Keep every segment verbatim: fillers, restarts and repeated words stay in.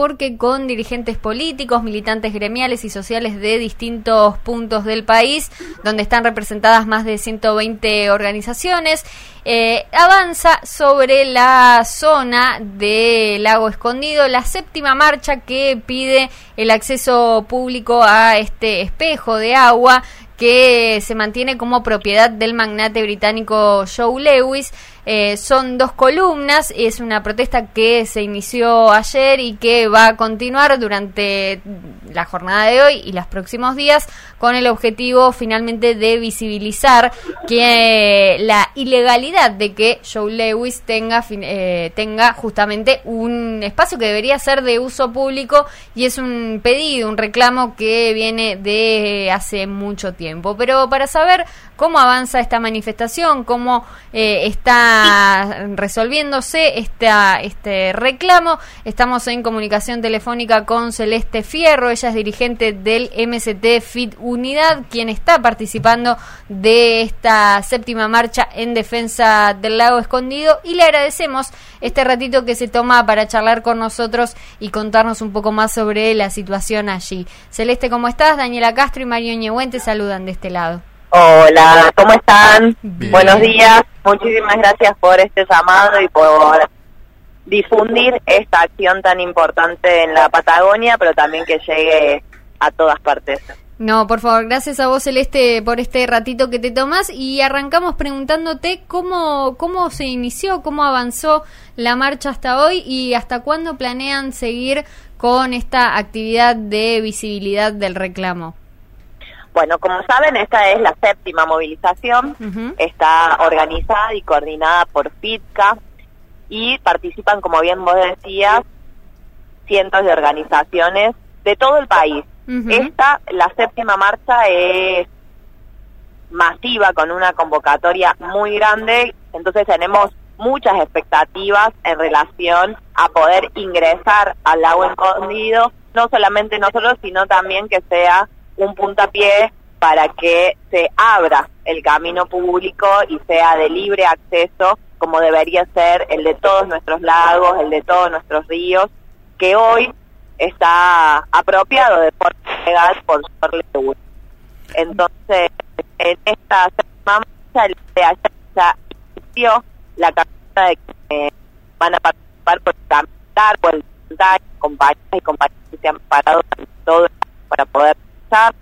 porque con dirigentes políticos, militantes gremiales y sociales de distintos puntos del país, donde están representadas más de ciento veinte organizaciones, eh, avanza sobre la zona del Lago Escondido la séptima marcha que pide el acceso público a este espejo de agua que se mantiene como propiedad del magnate británico Joe Lewis. Eh, son dos columnas, es una protesta que se inició ayer y que va a continuar durante la jornada de hoy y los próximos días, con el objetivo finalmente de visibilizar que la ilegalidad de que Joe Lewis tenga, eh, tenga justamente un espacio que debería ser de uso público, y es un pedido, un reclamo que viene de hace mucho tiempo. Pero para saber cómo avanza esta manifestación, cómo eh, está resolviéndose esta, este reclamo, estamos en comunicación telefónica con Celeste Fierro. Ella es dirigente del M S T Fit Unidad, quien está participando de esta séptima marcha en defensa del Lago Escondido, y le agradecemos este ratito que se toma para charlar con nosotros y contarnos un poco más sobre la situación allí. Celeste, ¿cómo estás? Daniela Castro y Mario Ñehuen te saludan de este lado. Hola, ¿cómo están? Bien. Buenos días, muchísimas gracias por este llamado y por difundir esta acción tan importante en la Patagonia, pero también que llegue a todas partes. No, por favor, gracias a vos, Celeste, por este ratito que te tomás, y arrancamos preguntándote cómo, cómo se inició, cómo avanzó la marcha hasta hoy y hasta cuándo planean seguir con esta actividad de visibilidad del reclamo. Bueno, como saben, esta es la séptima movilización, uh-huh. Está organizada y coordinada por FITCA y participan, como bien vos decías, cientos de organizaciones de todo el país. Uh-huh. Esta, la séptima marcha, es masiva, con una convocatoria muy grande, entonces tenemos muchas expectativas en relación a poder ingresar al Lago Escondido, no solamente nosotros, sino también que sea un puntapié para que se abra el camino público y sea de libre acceso, como debería ser el de todos nuestros lagos, el de todos nuestros ríos, que hoy está apropiado de forma legal por Joe Lewis. Entonces, en esta semana de ayer ya inició la campaña de que van a participar por caminar, por el compañeros y compañeras que se han parado todo para poder pasar.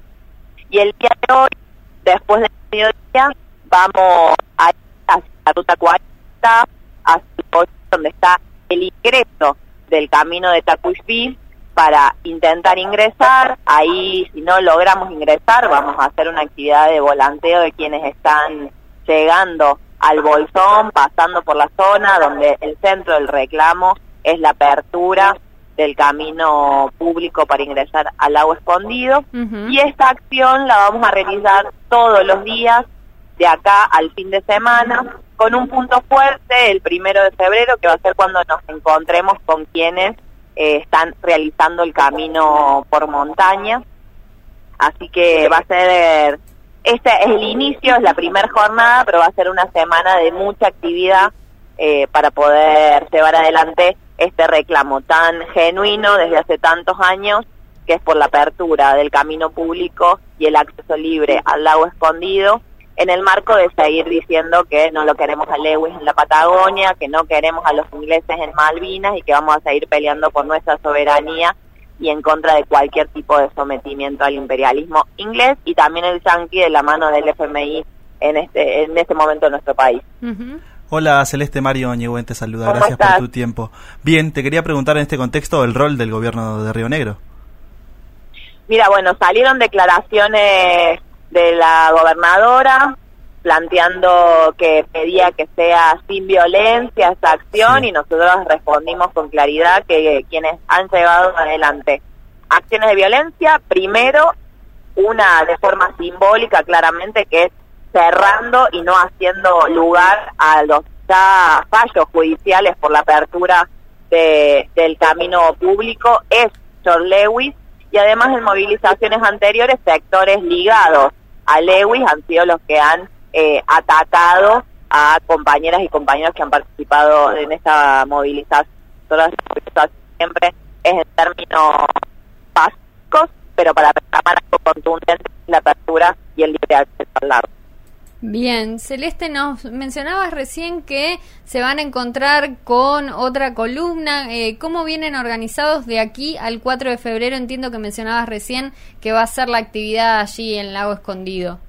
Y el día de hoy, después del mediodía, vamos a ir hacia la ruta cuarenta, hacia el pueblo donde está el ingreso del camino de Tacuifí, para intentar ingresar. Ahí, si no logramos ingresar, vamos a hacer una actividad de volanteo de quienes están llegando al Bolsón, pasando por la zona donde el centro del reclamo es la apertura del camino público para ingresar al Lago Escondido. Uh-huh. Y esta acción la vamos a realizar todos los días de acá al fin de semana, con un punto fuerte el primero de febrero, que va a ser cuando nos encontremos con quienes eh, están realizando el camino por montaña. Así que va a ser, este es el inicio, es la primera jornada, pero va a ser una semana de mucha actividad eh, para poder llevar adelante este reclamo tan genuino desde hace tantos años, que es por la apertura del camino público y el acceso libre al Lago Escondido, en el marco de seguir diciendo que no lo queremos a Lewis en la Patagonia, que no queremos a los ingleses en Malvinas y que vamos a seguir peleando por nuestra soberanía y en contra de cualquier tipo de sometimiento al imperialismo inglés y también el yanqui de la mano del F M I en este, en este momento en nuestro país. Uh-huh. Hola Celeste, Mario Ñehuen te saluda, ¿Cómo gracias estás? por tu tiempo. Bien, te quería preguntar en este contexto el rol del gobierno de Río Negro. Mira, bueno, salieron declaraciones de la gobernadora planteando que pedía que sea sin violencia esta acción, sí. Y nosotros respondimos con claridad que quienes han llevado adelante acciones de violencia, primero una de forma simbólica claramente, que es cerrando y no haciendo lugar a los ya fallos judiciales por la apertura de, del camino público, es Joe Lewis, y además en movilizaciones anteriores sectores ligados a Lewis han sido los que han eh, atacado a compañeras y compañeros que han participado en esta movilización. Todas siempre es en términos básicos, pero para reclamar algo contundente la apertura y el libre acceso al lago. Bien, Celeste, nos mencionabas recién que se van a encontrar con otra columna. Eh, ¿Cómo vienen organizados de aquí al cuatro de febrero? Entiendo que mencionabas recién que va a ser la actividad allí en Lago Escondido.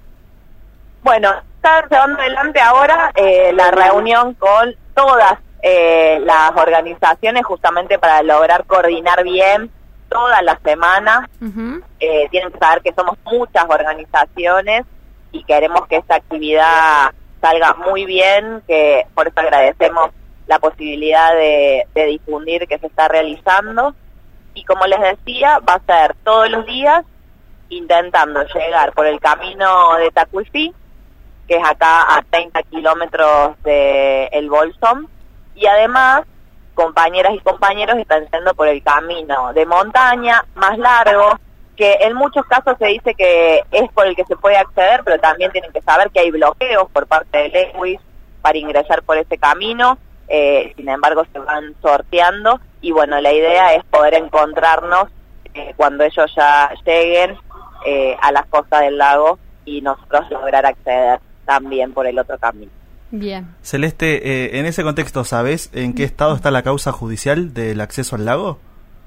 Bueno, está llevando adelante ahora eh, la reunión con todas eh, las organizaciones justamente para lograr coordinar bien toda la semana. Uh-huh. Eh, tienen que saber que somos muchas organizaciones y queremos que esta actividad salga muy bien, que por eso agradecemos la posibilidad de, de difundir que se está realizando. Y como les decía, va a ser todos los días intentando llegar por el camino de Tacuifí, que es acá a treinta kilómetros de El Bolsón, y además compañeras y compañeros están yendo por el camino de montaña más largo, que en muchos casos se dice que es por el que se puede acceder, pero también tienen que saber que hay bloqueos por parte de Lewis para ingresar por ese camino, eh, sin embargo se van sorteando, y bueno, la idea es poder encontrarnos eh, cuando ellos ya lleguen eh, a las costas del lago y nosotros lograr acceder también por el otro camino. Bien. Celeste, eh, en ese contexto, ¿sabés en qué estado está la causa judicial del acceso al lago?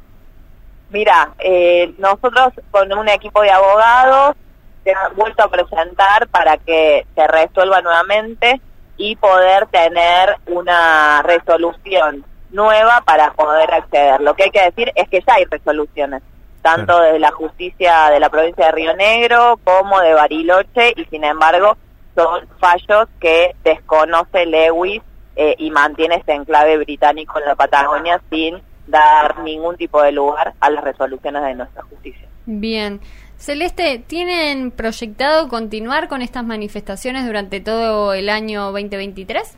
Mira, eh, nosotros con un equipo de abogados se han vuelto a presentar para que se resuelva nuevamente y poder tener una resolución nueva para poder acceder. Lo que hay que decir es que ya hay resoluciones, tanto claro. desde la justicia de la provincia de Río Negro como de Bariloche, y sin embargo son fallos que desconoce Lewis eh, y mantiene este enclave británico en la Patagonia sin dar ningún tipo de lugar a las resoluciones de nuestra justicia. Bien. Celeste, ¿tienen proyectado continuar con estas manifestaciones durante todo el año veinte veintitrés?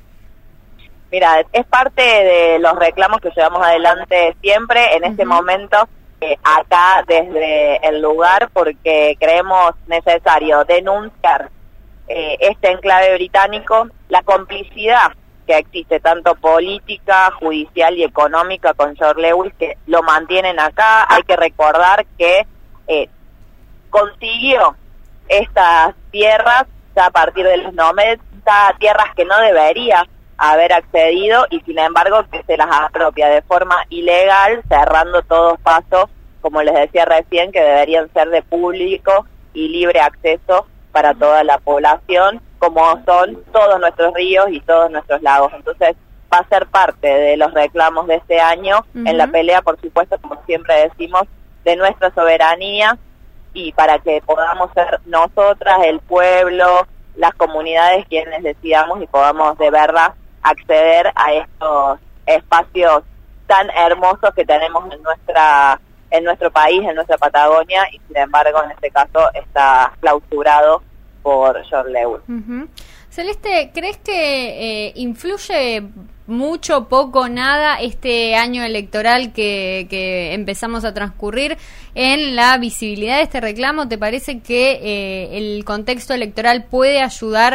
Mira, es parte de los reclamos que llevamos adelante siempre en uh-huh. este momento eh, acá desde el lugar, porque creemos necesario denunciar eh, este enclave británico, la complicidad que existe tanto política, judicial y económica con George Lewis, que lo mantienen acá. Hay que recordar que eh, consiguió estas tierras ya a partir de los noventa, tierras que no debería haber accedido, y sin embargo que se las apropia de forma ilegal, cerrando todos pasos, como les decía recién, que deberían ser de público y libre acceso para toda la población, como son todos nuestros ríos y todos nuestros lagos. Entonces va a ser parte de los reclamos de este año, uh-huh. en la pelea, por supuesto, como siempre decimos, de nuestra soberanía, y para que podamos ser nosotras, el pueblo, las comunidades quienes decidamos y podamos de verdad acceder a estos espacios tan hermosos que tenemos en nuestra en nuestro país, en nuestra Patagonia, y sin embargo en este caso está clausurado por George Lewis. Uh-huh. Celeste, ¿crees que eh, influye mucho, poco, nada este año electoral que, que empezamos a transcurrir en la visibilidad de este reclamo? ¿Te parece que eh, el contexto electoral puede ayudar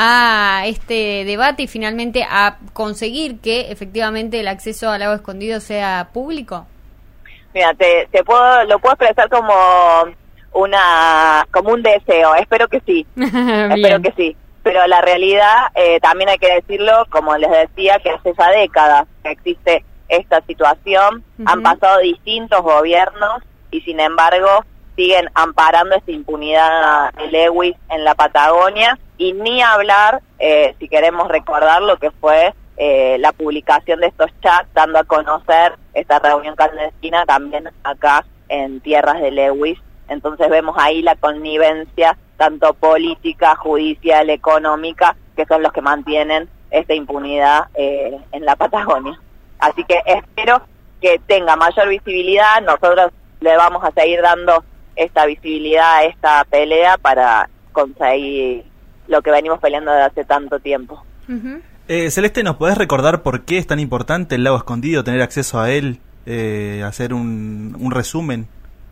a este debate y finalmente a conseguir que efectivamente el acceso al lago escondido sea público? Mira, te, te puedo, lo puedo expresar como una, como un deseo. Espero que sí. Espero que sí. Pero la realidad, eh, también hay que decirlo, como les decía, que hace ya décadas que existe esta situación. Uh-huh. Han pasado distintos gobiernos y sin embargo siguen amparando esta impunidad de Lewis en la Patagonia, y ni hablar, eh, si queremos recordar lo que fue eh, la publicación de estos chats, dando a conocer esta reunión clandestina también acá en tierras de Lewis. Entonces vemos ahí la connivencia, tanto política, judicial, económica, que son los que mantienen esta impunidad eh, en la Patagonia. Así que espero que tenga mayor visibilidad. Nosotros le vamos a seguir dando esta visibilidad a esta pelea para conseguir lo que venimos peleando desde hace tanto tiempo. Uh-huh. eh, Celeste, ¿nos podés recordar por qué es tan importante el lago escondido, tener acceso a él, eh, hacer un, un resumen?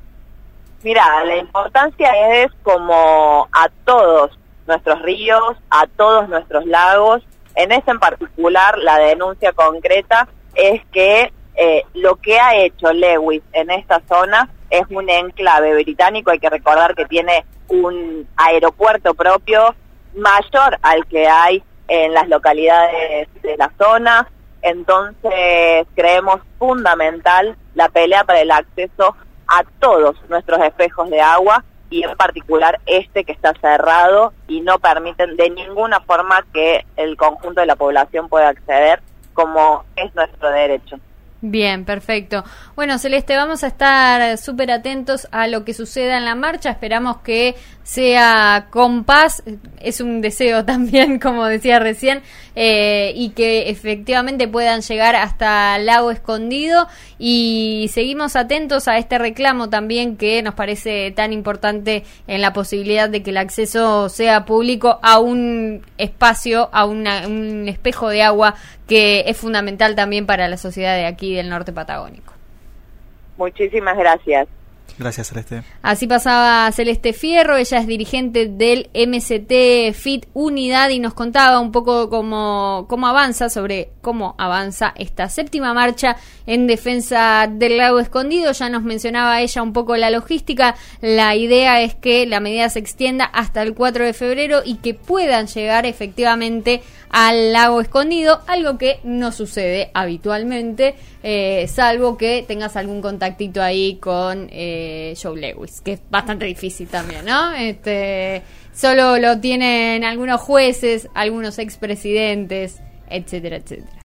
Mira, la importancia es como a todos nuestros ríos, a todos nuestros lagos. En ese en particular, la denuncia concreta es que Eh, lo que ha hecho Lewis en esta zona es un enclave británico, hay que recordar que tiene un aeropuerto propio mayor al que hay en las localidades de la zona, entonces creemos fundamental la pelea para el acceso a todos nuestros espejos de agua y en particular este que está cerrado y no permiten de ninguna forma que el conjunto de la población pueda acceder como es nuestro derecho. Bien, perfecto. Bueno, Celeste, vamos a estar súper atentos a lo que suceda en la marcha. Esperamos que sea con paz. Es un deseo también, como decía recién, eh, y que efectivamente puedan llegar hasta Lago Escondido. Y seguimos atentos a este reclamo también que nos parece tan importante en la posibilidad de que el acceso sea público a un espacio, a una, un espejo de agua que es fundamental también para la sociedad de aquí del norte patagónico. Muchísimas gracias. Gracias, Celeste. Así pasaba Celeste Fierro, ella es dirigente del M S T F I T Unidad y nos contaba un poco cómo, cómo avanza, sobre cómo avanza esta séptima marcha en defensa del Lago Escondido. Ya nos mencionaba ella un poco la logística. La idea es que la medida se extienda hasta el cuatro de febrero y que puedan llegar efectivamente al Lago Escondido, algo que no sucede habitualmente, eh, salvo que tengas algún contactito ahí con eh, Joe Lewis, que es bastante difícil también, ¿no? Este, solo lo tienen algunos jueces, algunos expresidentes, etcétera, etcétera.